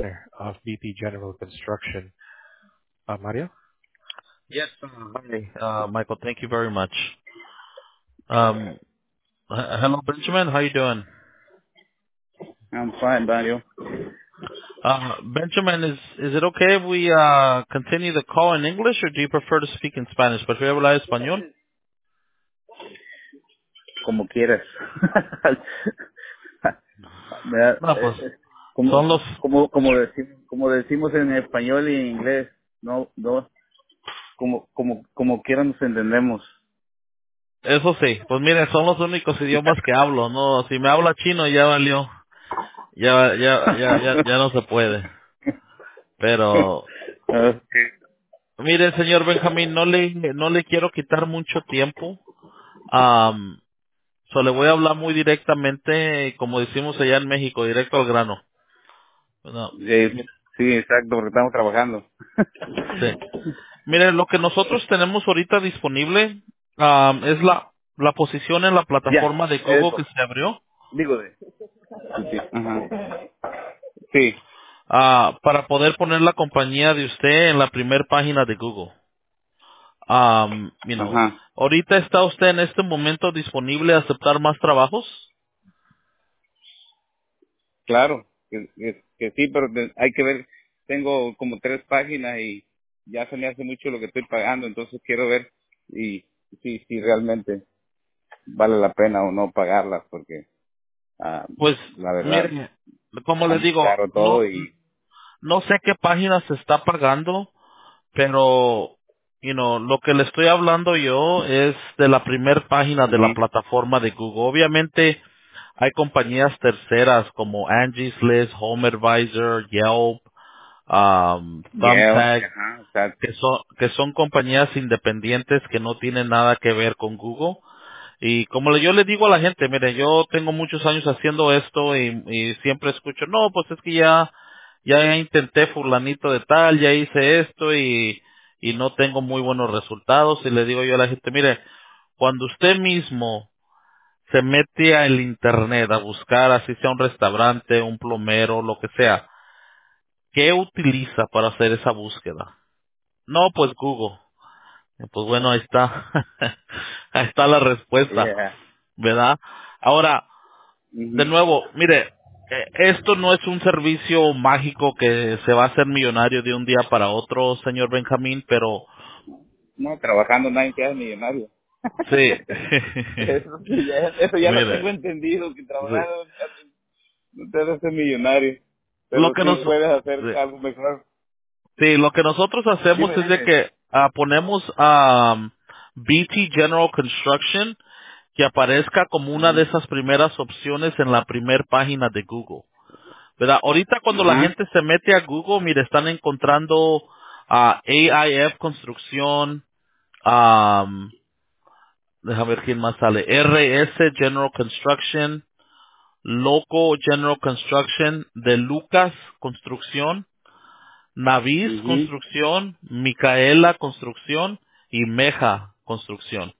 owner of BP General Construction. Mario? Yes. Hi, Michael. Thank you very much. Um, Hello, Benjamin. How you doing? I'm fine, Daniel. Benjamin, is it okay if we continue the call in English, or do you prefer to speak in Spanish? ¿Prefiere hablar español? Como quieras. ¿Verdad? No, pues Como, son los. como decimos en español y en inglés, no, como quiera nos entendemos. Eso sí, pues mire, son los únicos idiomas que hablo. No, si me habla chino ya valió, ya no se puede. Pero Okay. mire, señor Benjamín, no le quiero quitar mucho tiempo. Um, le voy a hablar muy directamente, como decimos allá en México, directo al grano. No, Sí, exacto, porque estamos trabajando. sí. Mire, lo que nosotros tenemos ahorita disponible es la posición en la Ya, plataforma de Google que eso. se abrió Digo de. Sí. Ajá. Sí. para poder poner la compañía de usted en la primer página de Google. Ajá. Ahorita está usted en este momento disponible a aceptar más trabajos. Claro, que sí, pero hay que ver, tengo como 3 páginas y ya se me hace mucho lo que estoy pagando, entonces quiero ver y si realmente vale la pena o no pagarlas, porque Pues, la verdad mire, como está les muy digo, caro todo y no sé qué página se está pagando, pero, lo que le estoy hablando yo es de la primer página de la ujú. plataforma de Google. Obviamente, hay compañías terceras como Angie's List, Home Advisor, Yelp, Thumbtack, Ajá, exacto. que son compañías independientes que no tienen nada que ver con Google. Y como yo le digo a la gente, mire, yo tengo muchos años haciendo esto y siempre escucho, no, pues es que ya intenté fulanito de tal, ya hice esto y no tengo muy buenos resultados. Y le digo yo a la gente, mire, cuando usted mismo se mete al internet a buscar, así sea un restaurante, un plomero, lo que sea, ¿qué utiliza para hacer esa búsqueda? No, pues Google. Pues bueno, ahí está. Ahí está la respuesta, Yeah. ¿verdad? Ahora, de Ujú. nuevo, mire, esto no es un servicio mágico que se va a hacer millonario de un día para otro, señor Benjamín, pero No, trabajando nadie queda millonario. sí. Eso ya lo tengo Mire, entendido, que sí. trabajando no te haces millonario, Lo pero que sí nos, puedes hacer sí. algo mejor. Sí, lo que nosotros hacemos Dime, es de dime. que ponemos BT General Construction que aparezca como una de Ujú. esas primeras opciones en la primer página de Google. ¿Verdad? Ahorita cuando la Ajá. gente se mete a Google, mire, están encontrando AIF Construcción, déjame ver quién más sale, RS General Construction, Loco General Construction, De Lucas Construcción, Navis Ujú. Construcción, Micaela Construcción y Meja Construcción.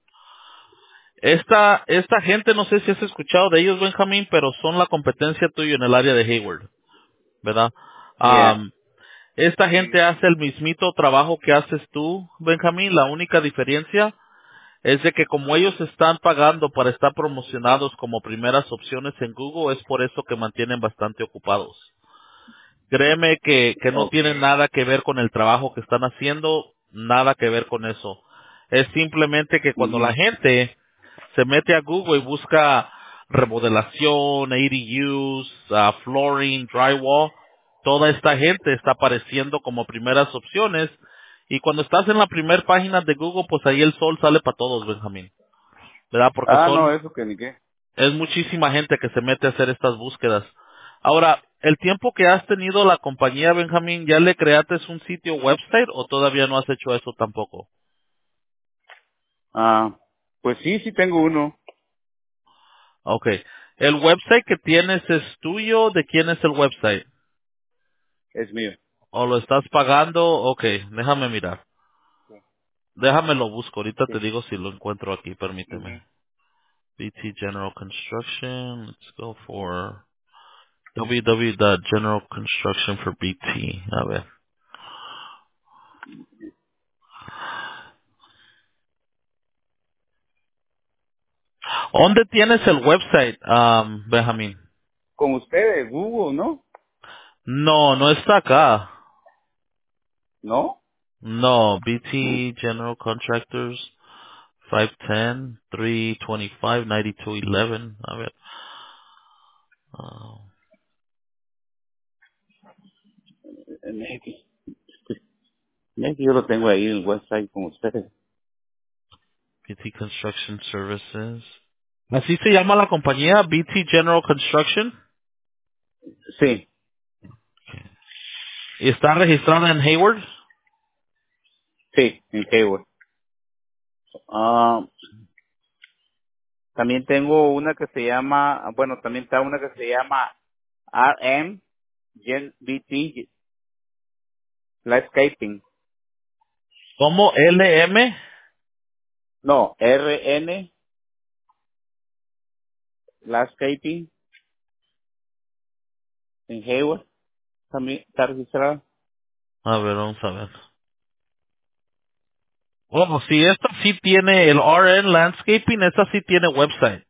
Esta gente, no sé si has escuchado de ellos, Benjamín, pero son la competencia tuya en el área de Hayward, ¿verdad? Yeah. Esta Sí. gente hace el mismito trabajo que haces tú, Benjamín. La única diferencia es de que como ellos están pagando para estar promocionados como primeras opciones en Google, es por eso que mantienen bastante ocupados. Créeme que no tiene Okay. nada que ver con el trabajo que están haciendo, nada que ver con eso. Es simplemente que cuando la Ujú. gente se mete a Google y busca remodelación, ADUs, flooring, drywall, toda esta gente está apareciendo como primeras opciones. Y cuando estás en la primera página de Google, pues ahí el sol sale para todos, Benjamín, ¿verdad? Porque No, eso que ni qué. es muchísima gente que se mete a hacer estas búsquedas. Ahora, el tiempo que has tenido la compañía, Benjamín, ¿ya le creaste un sitio website o todavía no has hecho eso tampoco? Pues sí tengo uno. Okay. ¿El website que tienes es tuyo? ¿De quién es el website? Es mío. ¿O lo estás pagando? Okay, déjame mirar. Déjame lo busco. Ahorita Sí. te digo si lo encuentro aquí. Ujú. Permíteme. BT General Construction. Let's go for... www.general construction for BT. A ver. ¿Dónde tienes el website, Benjamín? Con ustedes, Google, ¿no? No, no está acá. ¿No? No, BT General Contractors 510-325-9211. A ver. ah, En México. México yo lo tengo ahí en el website con ustedes. BT Construction Services. ¿Así se llama la compañía? BT General Construction. Sí, ¿Y está registrada en Hayward? sí, en Hayward. Ah, también tengo una que se llama, bueno, también está una que se llama RM Gen BT Landscaping. ¿Cómo? LM. No, RN Landscaping en Hayward. También está registrada. A ver, vamos a ver. Bueno, si esta sí tiene el RN Landscaping, esta sí tiene website.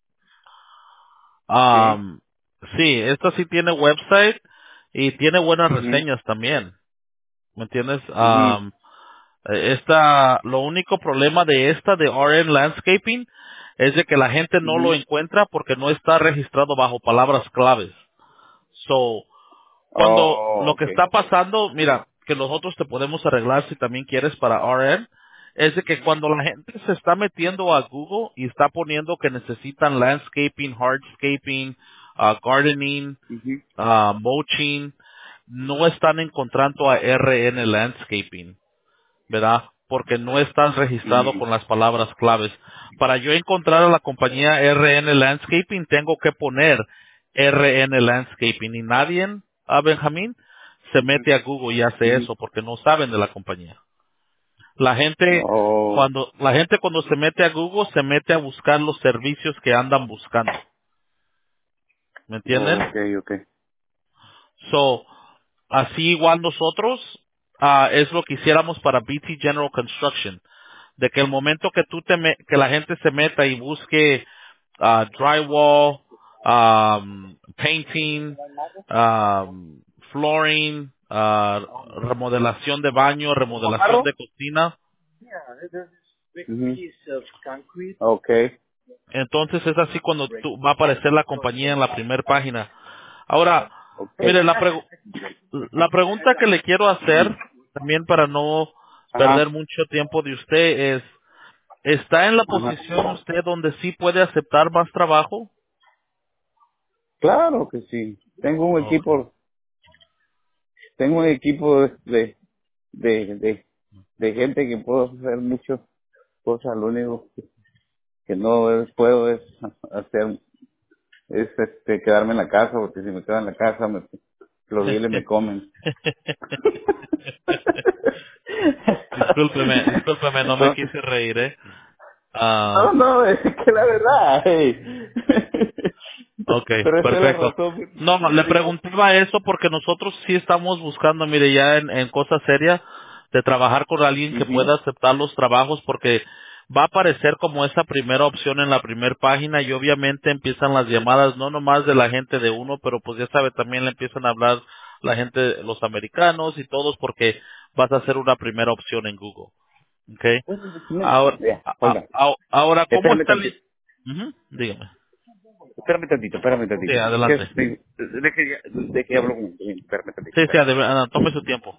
Sí. Um, sí, esta sí tiene website y tiene buenas Mhm. reseñas también. ¿Me entiendes? Mhm. Lo único problema de esta de RN Landscaping es de que la gente no lo Mhm. encuentra porque no está registrado bajo palabras claves. So, cuando Oh, lo que okay. está pasando, mira, que nosotros te podemos arreglar si también quieres para RN, es de que cuando la gente se está metiendo a Google y está poniendo que necesitan landscaping, hardscaping, gardening, Mhm. mulching, no están encontrando a RN Landscaping, ¿verdad? Porque no estás registrado Mhm. con las palabras claves. Para yo encontrar a la compañía RN Landscaping, tengo que poner RN Landscaping y nadie, a Benjamín, se Mhm. mete a Google y hace Mhm. eso porque no saben de la compañía. La gente, Oh, cuando se mete a Google, se mete a buscar los servicios que andan buscando. ¿Me entienden? okay, okay. So, así igual nosotros, es lo que hiciéramos para BT General Construction. De que el momento que que la gente se meta y busque drywall, painting, flooring, remodelación de baño, remodelación de cocina, Mhm. Okay. entonces es así cuando va a aparecer la compañía en la primera página. Ahora, Okay. mire, la pregunta que le quiero hacer, también para no perder Ajá. mucho tiempo de usted, es, ¿está en la Ajá. posición usted donde sí puede aceptar más trabajo? Claro que sí. Okay. Tengo un equipo de, de, de gente que puedo hacer muchas cosas. Lo único que no puedo es hacer, es quedarme en la casa, porque si me quedo en la casa, los viles me comen. Discúlpeme, no me Entonces, quise reír, ¿eh? no, Ah, no, es que la verdad, hey. okay, Pero esa es la perfecto. razón No, no, le principal. preguntaba eso porque nosotros sí estamos buscando, mire, ya en cosas serias, de trabajar con alguien que Ujú. pueda aceptar los trabajos porque va a aparecer como esa primera opción en la primera página y obviamente empiezan las llamadas, no nomás de la gente de uno, pero pues ya sabe, también le empiezan a hablar la gente, los americanos y todos porque vas a ser una primera opción en Google. Okay. Ahora, Ya, oiga, ahora, ¿cómo espérame está el... tantito. Ujú, dígame. Espérame Sí, tantito. Es que adelante. de que hablo con espérame tantito, Sí, sí, espérame. tome su tiempo.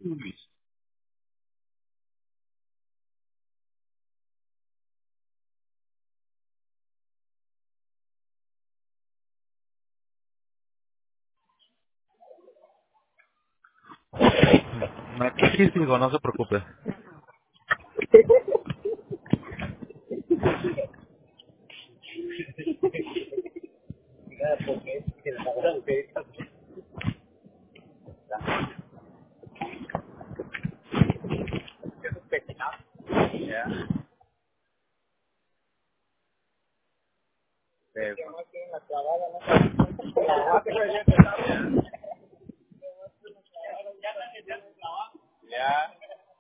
Aquí sí sigo, no se preocupe. Ya. Eh, ya.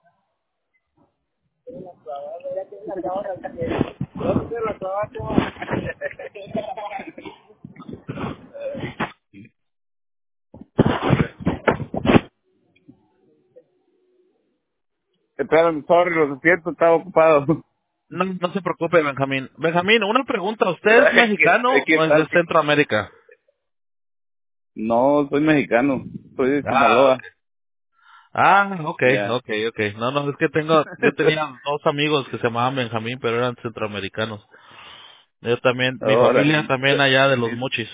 Espérame, sorry, lo siento, estaba ocupado. No, no se preocupe, Benjamín. Benjamín, una pregunta. ¿Usted es Es mexicano que o es está de así. Centroamérica? No, soy mexicano. Soy de Ah, Sinaloa. ok. Ah, ok, Ya. ok, ok. No, no, es que yo tenía dos amigos que se llamaban Benjamín, pero eran centroamericanos. Yo también, mi familia Órale. también allá de los Sí. Mochis.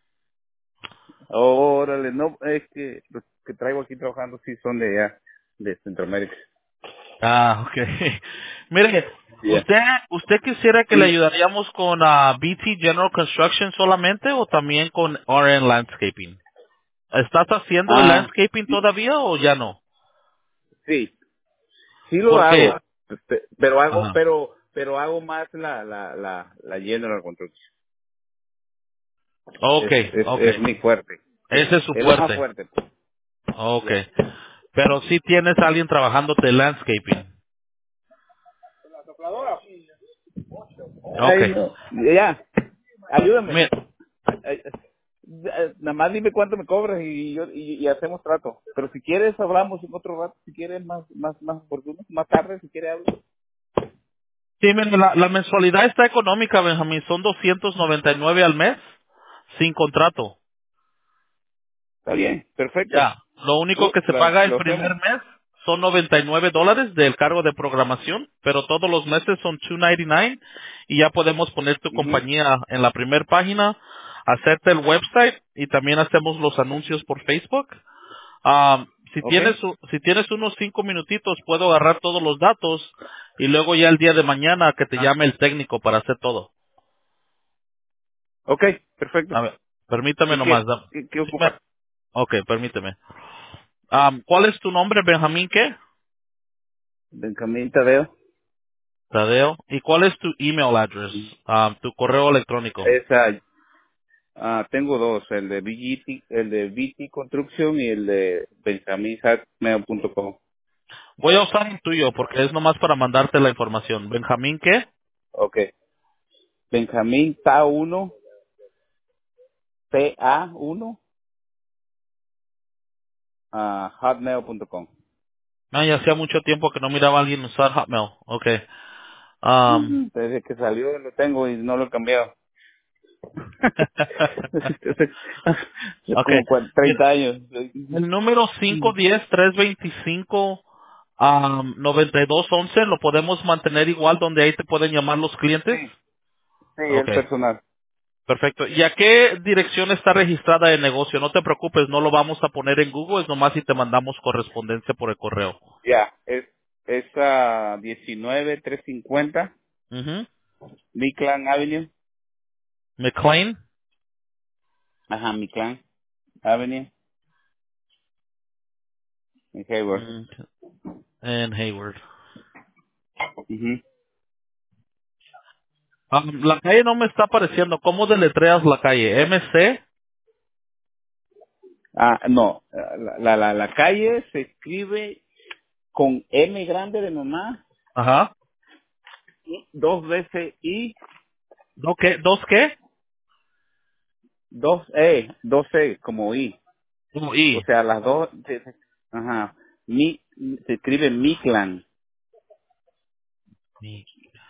Órale, no, es que los que traigo aquí trabajando sí son de allá, de Centroamérica. Ah, ok. Mire, Ya. ¿usted quisiera que le Sí. ayudaríamos con BT General Construction solamente o también con RN Landscaping? ¿Estás haciendo el Ah, landscaping todavía o ya no? sí. Sí lo Porque, hago. Pero hago, ajá, pero hago más la general construction. ok, ok. Es mi fuerte. Ese es su Es lo más fuerte. fuerte, pues. Ok. Ya. Pero si tienes a alguien trabajándote landscaping. Ok. Ay, no. Ya. Ayúdame. Mi- Nada más dime cuánto me cobras y hacemos trato. Pero si quieres hablamos en otro rato, si quieres más oportuno, más tarde, si quieres hablar. Sí, mire, la mensualidad está económica, Benjamín. Son 299 al mes sin contrato. Está bien, perfecto. Ya. Lo único que se paga el Lo primer hacemos. mes son $99 del cargo de programación, pero todos los meses son 299 y ya podemos poner tu Ujú. compañía en la primera página, hacerte el website y también hacemos los anuncios por Facebook. Ok, Si tienes unos 5 minutitos, puedo agarrar todos los datos y luego ya el día de mañana que te llame el técnico para hacer todo. ok, perfecto. A ver, permítame ¿Y nomás. qué Dime. ocupa? Ok, permíteme. ¿Cuál es tu nombre, Benjamín? ¿Qué? Benjamín Tadeo. Tadeo. ¿Y cuál es tu email address? Tu correo electrónico. Esa, tengo dos, el de BT Construction y el de benjaminsatmail.com. Voy a usar el tuyo porque es nomás para mandarte la información. ¿Benjamín qué? Ok. Benjamín Ta1, PA1, hotmail.com. Ah, ya hacía mucho tiempo que no miraba a alguien usar Hotmail. Ok. Um, Desde que salió lo tengo y no lo he cambiado. Hace ok. como Mira, 30 años. el número 510-325 9211 lo podemos mantener igual donde ahí te pueden llamar los clientes. Sí, sí, Ok, el personal. perfecto. ¿Y a qué dirección está registrada el negocio? No te preocupes, no lo vamos a poner en Google, es nomás si te mandamos correspondencia por el correo. Ya, es 19350 Ujú. Midland Avenue. McLean Ajá, Midland Avenue en Hayward. mm, en Hayward. Ujú. La calle no me está apareciendo. ¿Cómo deletreas la calle? MC. No, la calle se escribe con M grande de mamá, Ajá. dos veces I, ¿Dos qué? dos E como I. Como O I. sea, las dos, ajá, se escribe Midland Mi-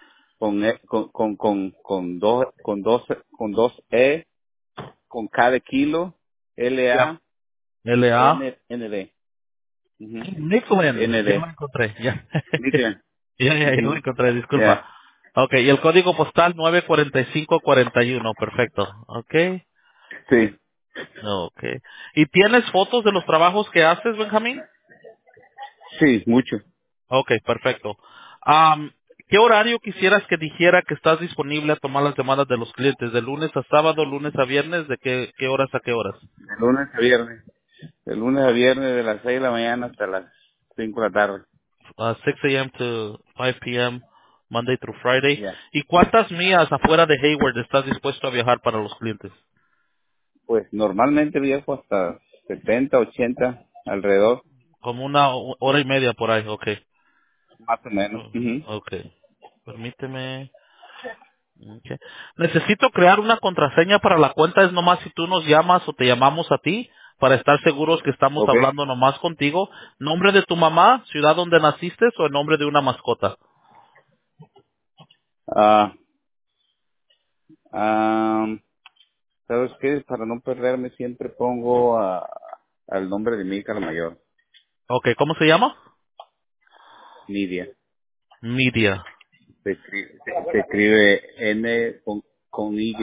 con dos E, con K de kilo, L Ya. A LA. N N D. Ujú. Nicklin, ya lo ND. encontré, ya. Nickland. Ya lo Ujú. encontré, disculpa. Ya. Ok, y el código postal 94541, perfecto. Ok, Sí. ok. ¿Y tienes fotos de los trabajos que haces, Benjamín? Sí, mucho. Ok, perfecto. Am, ¿Qué horario quisieras que dijera que estás disponible a tomar las llamadas de los clientes? ¿De lunes a sábado, lunes a viernes? ¿De qué horas a qué horas? De lunes a viernes. De lunes a viernes de las 6 de la mañana hasta las 5 de la tarde. 6 a.m. to 5 p.m., Monday through Friday. Ya. ¿Y cuántas millas afuera de Hayward estás dispuesto a viajar para los clientes? Pues normalmente viajo hasta 70, 80 alrededor, Como una hora y media por ahí, ok. más o menos. Ujú. Ok. Permíteme. Ok. Necesito crear una contraseña para la cuenta, es nomás si tú nos llamas o te llamamos a ti, para estar seguros que estamos Ok. hablando nomás contigo. ¿Nombre de tu mamá, ciudad donde naciste o el nombre de una mascota? Ah, ah, ¿sabes qué? Para no perderme siempre pongo al nombre de mi hija la mayor, Ok, ¿cómo se llama? Nidia. Media. Se escribe N con Y.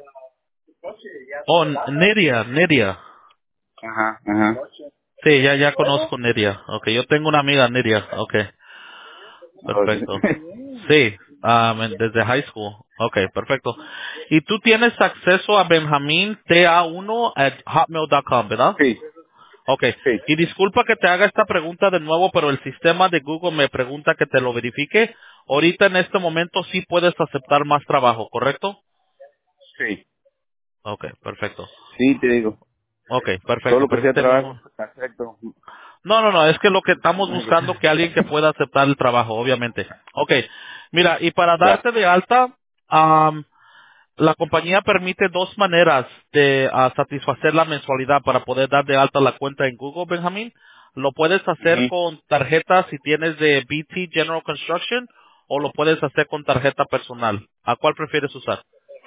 Oh, Neria. Ajá, ajá. Sí, ya conozco Neria. Ok, yo tengo una amiga Neria. Ok, perfecto. Sí, desde high school. Ok, perfecto. Y tú tienes acceso a Benjamín ta1 at hotmail.com, ¿verdad? Sí, Ok. sí, Y disculpa que te haga esta pregunta de nuevo, pero el sistema de Google me pregunta que te lo verifique. Ahorita en este momento sí puedes aceptar más trabajo, ¿correcto? sí. Ok, perfecto. Sí, te digo. Ok, Todo perfecto. lo que sea Permíteme trabajo, perfecto. No, es que lo que estamos buscando que alguien que pueda aceptar el trabajo, obviamente. Ok, mira, y para Ya. darte de alta, am, la compañía permite dos maneras de satisfacer la mensualidad para poder dar de alta la cuenta en Google, Benjamín. Lo puedes hacer Ujú. con tarjeta si tienes de BT General Construction o lo puedes hacer con tarjeta personal. ¿A cuál prefieres usar?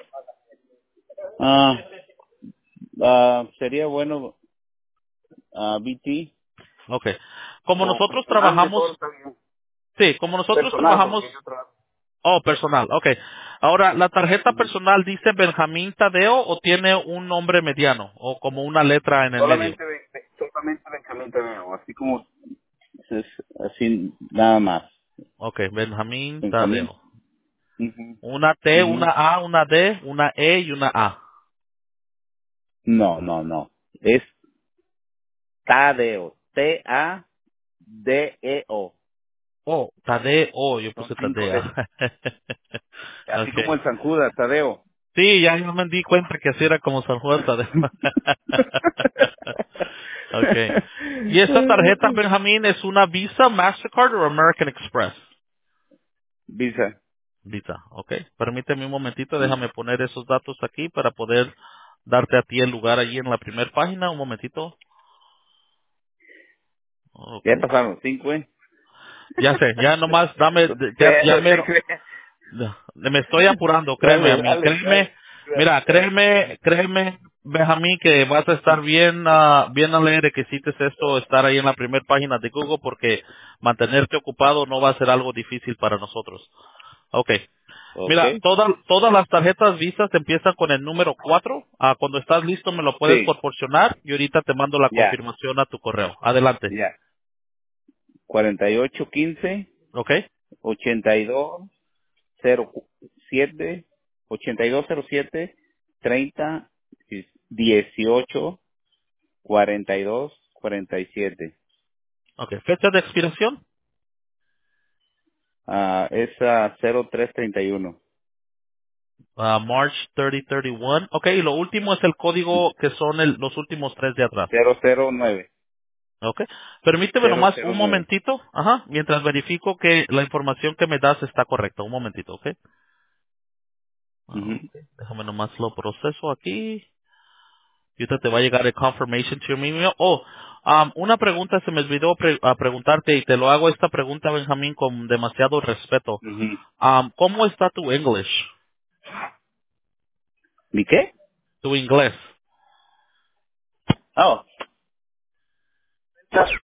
Ah, sería bueno BT. Ok. Como O nosotros personal trabajamos, mejor también. sí, como nosotros Personal, trabajamos. porque yo trabajo. Oh, personal, ok. Ahora, ¿la tarjeta Ujú. personal dice Benjamín Tadeo o tiene un nombre mediano o como una letra en el medio? Solamente Benjamín Tadeo, así como, así nada más. Ok, Benjamín Benjamín. Tadeo. Ujú. Una T, una Ujú. A, una D, una E y una A. No, no, no. Es Tadeo. Tadeo. Oh, Tadeo, yo Son puse 5 Tadea. letras. Así Ok. como el San Judas, Tadeo. Sí, ya yo me di cuenta que así era como San Juan Tadeo. Ok. ¿Y esa tarjeta, Benjamín, es una Visa, Mastercard o American Express? Visa. Visa, ok. Permíteme un momentito, déjame poner esos datos aquí para poder darte a ti el lugar allí en la primera página. Un momentito. Ok. Ya pasaron 5, ¿eh? Ya sé, ya nomás dame, No te ya creas, no te mero, creas. me estoy apurando, créeme a Dale, mí, dale, créeme, dale. mira, Dale. créeme, Benjamín, que vas a estar bien, bien alegre que hiciste esto, estar ahí en la primera página de Google, porque mantenerte ocupado no va a ser algo difícil para nosotros. Ok. Ok. Mira, todas las tarjetas visas empiezan con el número 4. Cuando estás listo me lo puedes Sí, proporcionar y ahorita te mando la ya, confirmación a tu correo. Adelante. ya. 4815 ¿Ok? 82 07 8207 30 18 42 47. Ok. Fecha de expiración. Es 0331. March 3031. Ok. Y lo último es el código que son los últimos tres de atrás. 009. Ok. Permíteme nomás un 009. momentito. Ajá. Mientras verifico que la información que me das está correcta. Un momentito, ok. Ujú. Ok. Déjame nomás lo proceso aquí. Y ahorita te va a llegar el confirmation to your email. Oh, una pregunta se me olvidó preguntarte y te lo hago esta pregunta, Benjamín, con demasiado respeto. Ujú. ¿Cómo está tu English? ¿Mi qué? Tu inglés. Oh,